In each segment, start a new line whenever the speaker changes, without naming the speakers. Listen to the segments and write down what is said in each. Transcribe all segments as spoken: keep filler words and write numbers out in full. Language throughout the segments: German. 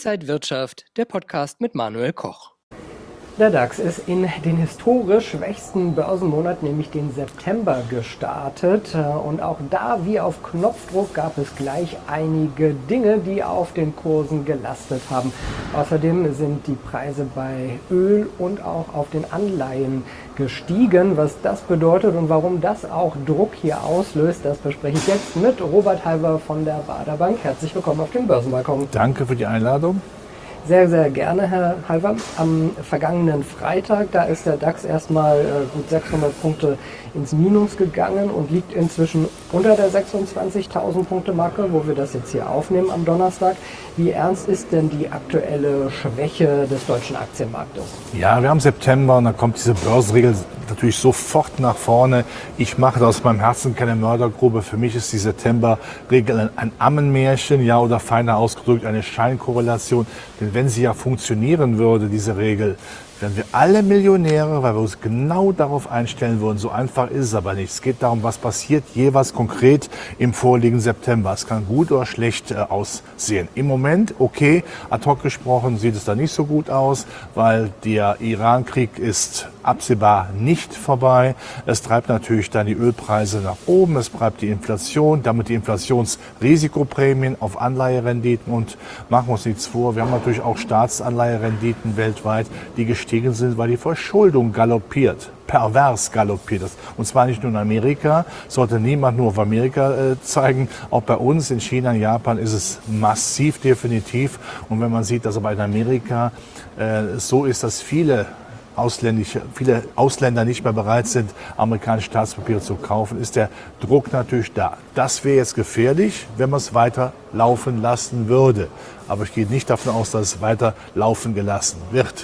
Inside Wirtschaft, der Podcast mit Manuel Koch.
Der DAX ist in den historisch schwächsten Börsenmonat, nämlich den September, gestartet. Und auch da, wie auf Knopfdruck, gab es gleich einige Dinge, die auf den Kursen gelastet haben. Außerdem sind die Preise bei Öl und auch auf den Anleihen gestiegen. Was das bedeutet und warum das auch Druck hier auslöst, das bespreche ich jetzt mit Robert Halver von der Baader Bank. Herzlich willkommen auf dem Börsenbalkon.
Danke für die Einladung.
Sehr, sehr gerne, Herr Halver. Am vergangenen Freitag, da ist der DAX erstmal äh, gut sechshundert Punkte ins Minus gegangen und liegt inzwischen unter der sechsundzwanzigtausend Punkte Marke, wo wir das jetzt hier aufnehmen am Donnerstag. Wie ernst ist denn die aktuelle Schwäche des deutschen Aktienmarktes?
Ja, wir haben September und dann kommt diese Börsenregel natürlich sofort nach vorne. Ich mache da aus meinem Herzen keine Mördergrube. Für mich ist die September-Regel ein, ein Ammenmärchen, ja, oder feiner ausgedrückt eine Scheinkorrelation. Denn wenn sie ja funktionieren würde, diese Regel, wären wir alle Millionäre, weil wir uns genau darauf einstellen würden. So einfach ist es aber nicht. Es geht darum, was passiert jeweils konkret im vorliegenden September. Es kann gut oder schlecht äh, aussehen. Im Moment, okay, ad hoc gesprochen, sieht es da nicht so gut aus, weil der Iran-Krieg ist absehbar nicht vorbei. Es treibt natürlich dann die Ölpreise nach oben, es treibt die Inflation, damit die Inflationsrisikoprämien auf Anleiherenditen und machen wir uns nichts vor, wir haben natürlich auch Staatsanleiherenditen weltweit, die gestiegen sind, weil die Verschuldung galoppiert. Pervers galoppiert ist. Und zwar nicht nur in Amerika, sollte niemand nur auf Amerika äh, zeigen. Auch bei uns in China, in Japan ist es massiv definitiv. Und wenn man sieht, dass aber in Amerika äh, so ist, dass viele Ausländische, viele Ausländer nicht mehr bereit sind, amerikanische Staatspapiere zu kaufen, ist der Druck natürlich da. Das wäre jetzt gefährlich, wenn man es weiter laufen lassen würde. Aber ich gehe nicht davon aus, dass es weiter laufen gelassen wird.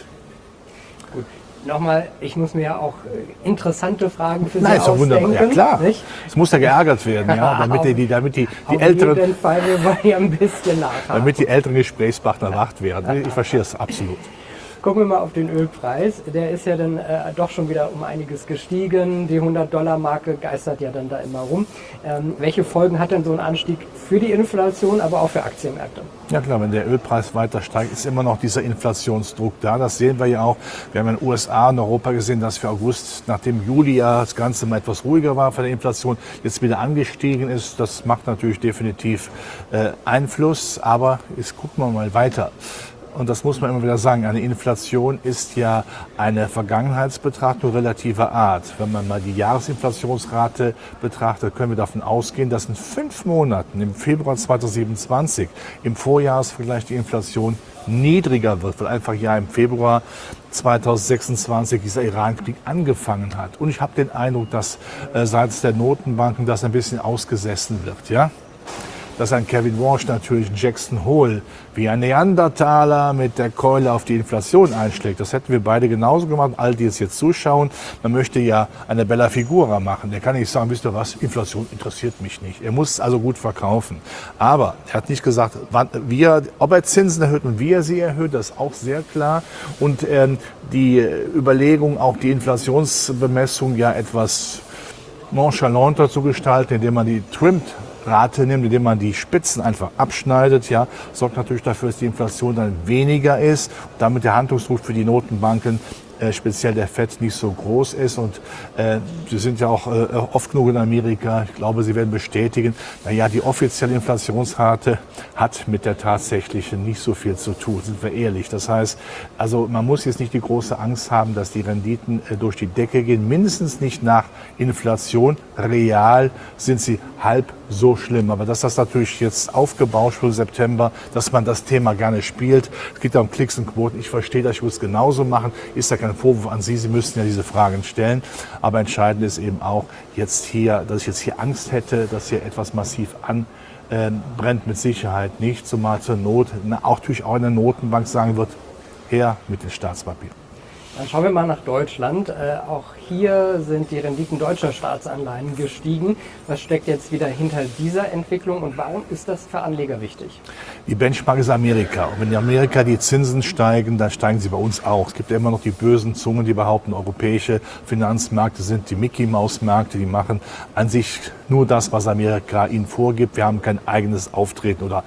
Gut. Nochmal, ich muss mir ja auch interessante Fragen für Sie
Nein, ist doch wunderbar. Ja, klar.
Nicht?
Es muss ja geärgert werden, ja, damit die, die, damit die, die
auf
älteren,
jeden Fall, wir wollen ja ein bisschen nachhaken.
damit die älteren Gesprächspartner wach werden. Ich verstehe das absolut.
Gucken wir mal auf den Ölpreis. Der ist ja dann äh, doch schon wieder um einiges gestiegen. Die hundert-Dollar-Marke geistert ja dann da immer rum. Ähm, welche Folgen hat denn so ein Anstieg für die Inflation, aber auch für Aktienmärkte?
Ja klar, wenn der Ölpreis weiter steigt, ist immer noch dieser Inflationsdruck da. Das sehen wir ja auch. Wir haben in den U S A und Europa gesehen, dass für August, nachdem Juli ja das Ganze mal etwas ruhiger war von der Inflation, jetzt wieder angestiegen ist. Das macht natürlich definitiv äh, Einfluss. Aber jetzt gucken wir mal weiter. Und das muss man immer wieder sagen, eine Inflation ist ja eine Vergangenheitsbetrachtung relativer Art. Wenn man mal die Jahresinflationsrate betrachtet, können wir davon ausgehen, dass in fünf Monaten, im Februar zweitausendsiebenundzwanzig, im Vorjahresvergleich die Inflation niedriger wird, weil einfach ja im Februar zweitausendsechsundzwanzig dieser Iran-Krieg angefangen hat. Und ich habe den Eindruck, dass äh, seitens der Notenbanken das ein bisschen ausgesessen wird, ja. Dass ein Kevin Walsh natürlich Jackson Hole wie ein Neandertaler mit der Keule auf die Inflation einschlägt. Das hätten wir beide genauso gemacht. All die jetzt, jetzt zuschauen, man möchte ja eine Bella Figura machen. Der kann nicht sagen, wisst ihr was, Inflation interessiert mich nicht. Er muss also gut verkaufen. Aber er hat nicht gesagt, wann, wie er, ob er Zinsen erhöht und wie er sie erhöht, das ist auch sehr klar. Und ähm, die Überlegung, auch die Inflationsbemessung ja etwas nonchalanter zu gestalten, indem man die trimmt, Rate nimmt, indem man die Spitzen einfach abschneidet, ja, sorgt natürlich dafür, dass die Inflation dann weniger ist und damit der Handlungsdruck für die Notenbanken, äh, speziell der Fed, nicht so groß ist. Und äh, Sie sind ja auch äh, oft genug in Amerika. Ich glaube, Sie werden bestätigen, naja, die offizielle Inflationsrate hat mit der tatsächlichen nicht so viel zu tun, sind wir ehrlich. Das heißt, also man muss jetzt nicht die große Angst haben, dass die Renditen äh, durch die Decke gehen, mindestens nicht nach Inflation. Real sind sie halb so schlimm. Aber dass das natürlich jetzt aufgebauscht für September, dass man das Thema gerne spielt. Es geht ja um Klicks und Quoten. Ich verstehe das, ich muss es genauso machen. Ist ja kein Vorwurf an Sie. Sie müssten ja diese Fragen stellen. Aber entscheidend ist eben auch jetzt hier, dass ich jetzt hier Angst hätte, dass hier etwas massiv anbrennt, mit Sicherheit nicht. Zumal zur Not, auch natürlich auch eine Notenbank sagen wird, her mit den Staatspapieren.
Dann schauen wir mal nach Deutschland. Äh, auch hier sind die Renditen deutscher Staatsanleihen gestiegen. Was steckt jetzt wieder hinter dieser Entwicklung und warum ist das für Anleger wichtig?
Die Benchmark ist Amerika. Und wenn in Amerika die Zinsen steigen, dann steigen sie bei uns auch. Es gibt ja immer noch die bösen Zungen, die behaupten, europäische Finanzmärkte sind die Mickey-Maus-Märkte. Die machen an sich nur das, was Amerika ihnen vorgibt. Wir haben kein eigenes Auftreten oder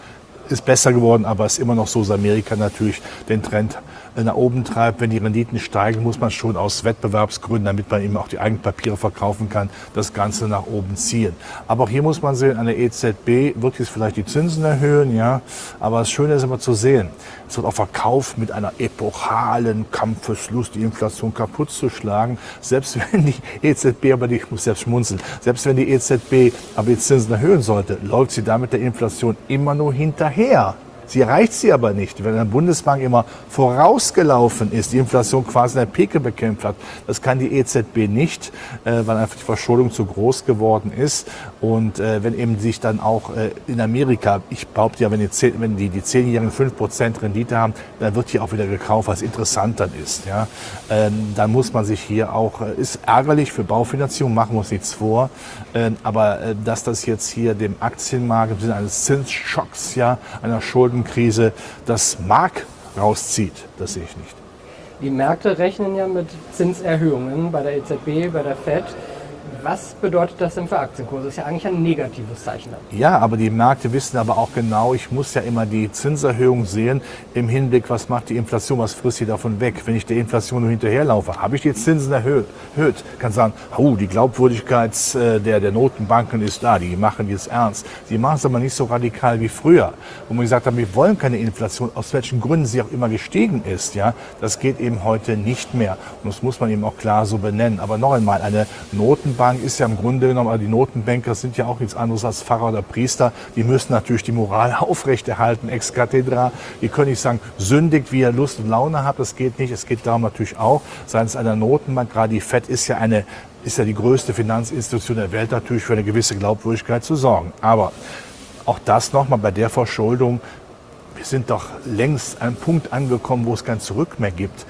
ist besser geworden, aber es ist immer noch so, dass Amerika natürlich den Trend nach oben treibt. Wenn die Renditen steigen, muss man schon aus Wettbewerbsgründen, damit man eben auch die eigenen Papiere verkaufen kann, das Ganze nach oben ziehen. Aber auch hier muss man sehen, an der E Z B wird jetzt vielleicht die Zinsen erhöhen, ja. Aber das Schöne ist immer zu sehen, es wird auch verkauft mit einer epochalen Kampfeslust, die Inflation kaputt zu schlagen. Selbst wenn die E Z B, aber die, ich muss selbst schmunzeln, selbst wenn die E Z B aber die Zinsen erhöhen sollte, läuft sie damit der Inflation immer nur hinterher. Sie erreicht sie aber nicht, wenn eine Bundesbank immer vorausgelaufen ist, die Inflation quasi in der Pike bekämpft hat. Das kann die E Z B nicht, äh, weil einfach die Verschuldung zu groß geworden ist. Und äh, wenn eben sich dann auch äh, in Amerika, ich behaupte ja, wenn die, wenn die, die zehnjährigen fünf Prozent Rendite haben, dann wird hier auch wieder gekauft, was interessant dann ist. Ja? Ähm, dann muss man sich hier auch, äh, ist ärgerlich für Baufinanzierung, machen wir uns nichts vor. Äh, aber äh, dass das jetzt hier dem Aktienmarkt im Sinne eines Zinsschocks, ja, einer Schulden Krise das Mark rauszieht, das sehe ich nicht.
Die Märkte rechnen ja mit Zinserhöhungen bei der E Z B, bei der Fed. Was bedeutet das denn für Aktienkurse? Das ist ja eigentlich ein negatives Zeichen.
Ja, aber die Märkte wissen aber auch genau, ich muss ja immer die Zinserhöhung sehen im Hinblick, was macht die Inflation, was frisst sie davon weg. Wenn ich der Inflation nur hinterherlaufe, habe ich die Zinsen erhöht. erhöht. Kann sagen, oh, die Glaubwürdigkeit der, der Notenbanken ist da, die machen jetzt ernst. Sie machen es aber nicht so radikal wie früher, wo man gesagt hat, wir wollen keine Inflation, aus welchen Gründen sie auch immer gestiegen ist. Ja, das geht eben heute nicht mehr. Und das muss man eben auch klar so benennen. Aber noch einmal, eine Notenbank ist ja im Grunde genommen, also die Notenbanker sind ja auch nichts anderes als Pfarrer oder Priester. Die müssen natürlich die Moral aufrechterhalten, ex cathedra. Die können nicht sagen, sündigt, wie ihr Lust und Laune habt. Das geht nicht. Es geht darum natürlich auch, seitens einer Notenbank, gerade die Fed ist ja eine, ist ja die größte Finanzinstitution der Welt, natürlich für eine gewisse Glaubwürdigkeit zu sorgen. Aber auch das nochmal bei der Verschuldung, wir sind doch längst an einem Punkt angekommen, wo es kein Zurück mehr gibt.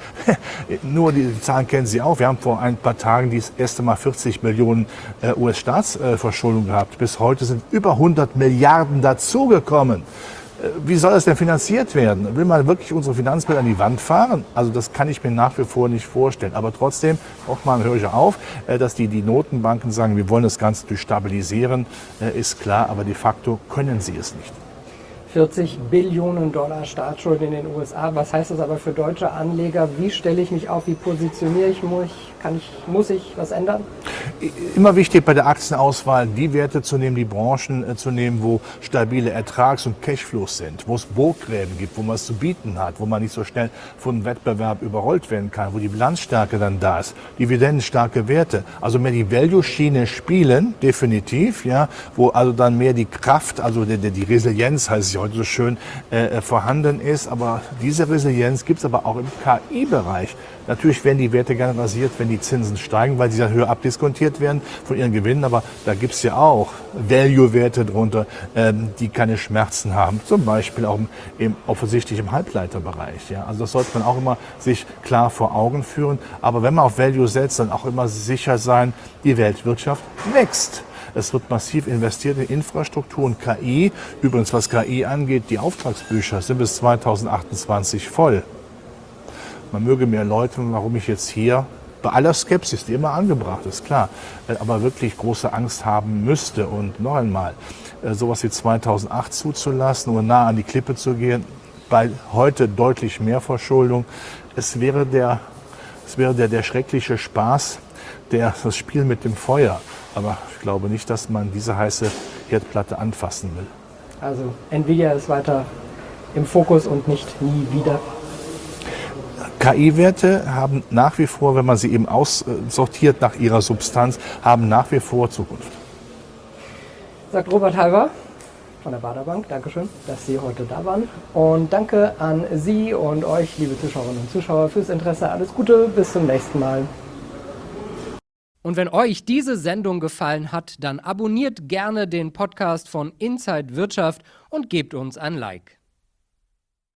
Nur die Zahlen kennen Sie auch. Wir haben vor ein paar Tagen das erste Mal vierzig Millionen äh, U S-Staatsverschuldung gehabt. Bis heute sind über hundert Milliarden dazugekommen. Äh, wie soll das denn finanziert werden? Will man wirklich unsere Finanzmittel an die Wand fahren? Also das kann ich mir nach wie vor nicht vorstellen. Aber trotzdem, auch mal höre ich auf, äh, dass die, die Notenbanken sagen, wir wollen das Ganze durch stabilisieren, äh, ist klar. Aber de facto können sie es nicht.
vierzig Billionen Dollar Staatsschulden in den U S A. Was heißt das aber für deutsche Anleger? Wie stelle ich mich auf? Wie positioniere ich mich? Kann ich, muss ich was ändern?
Immer wichtig bei der Aktienauswahl, die Werte zu nehmen, die Branchen äh, zu nehmen, wo stabile Ertrags- und Cashflows sind, wo es Burggräben gibt, wo man es zu bieten hat, wo man nicht so schnell von Wettbewerb überrollt werden kann, wo die Bilanzstärke dann da ist, dividendenstarke Werte. Also mehr die Value-Schiene spielen, definitiv, ja, wo also dann mehr die Kraft, also die, die Resilienz, heißt es ja heute so schön, äh, vorhanden ist. Aber diese Resilienz gibt es aber auch im K I-Bereich. Natürlich werden die Werte gerne rasiert, wenn die Zinsen steigen, weil sie dann höher abdiskontiert werden von ihren Gewinnen. Aber da gibt es ja auch Value-Werte drunter, ähm, die keine Schmerzen haben. Zum Beispiel auch im, im, offensichtlich im Halbleiterbereich. Ja? Also das sollte man auch immer sich klar vor Augen führen. Aber wenn man auf Value setzt, dann auch immer sicher sein, die Weltwirtschaft wächst. Es wird massiv investiert in Infrastruktur und K I. Übrigens, was K I angeht, die Auftragsbücher sind bis zweitausendachtundzwanzig voll. Man möge mir erläutern, warum ich jetzt hier bei aller Skepsis, die immer angebracht ist, klar, aber wirklich große Angst haben müsste. Und noch einmal, sowas wie zweitausendacht zuzulassen oder nah an die Klippe zu gehen, bei heute deutlich mehr Verschuldung, es wäre der, es wäre der, der schreckliche Spaß, der, das Spiel mit dem Feuer. Aber ich glaube nicht, dass man diese heiße Herdplatte anfassen will.
Also Nvidia ist weiter im Fokus und nicht nie wieder.
K I-Werte haben nach wie vor, wenn man sie eben aussortiert nach ihrer Substanz, haben nach wie vor Zukunft.
Sagt Robert Halver von der Baader Bank. Dankeschön, dass Sie heute da waren. Und danke an Sie und euch, liebe Zuschauerinnen und Zuschauer, fürs Interesse. Alles Gute, bis zum nächsten Mal.
Und wenn euch diese Sendung gefallen hat, dann abonniert gerne den Podcast von Inside Wirtschaft und gebt uns ein Like.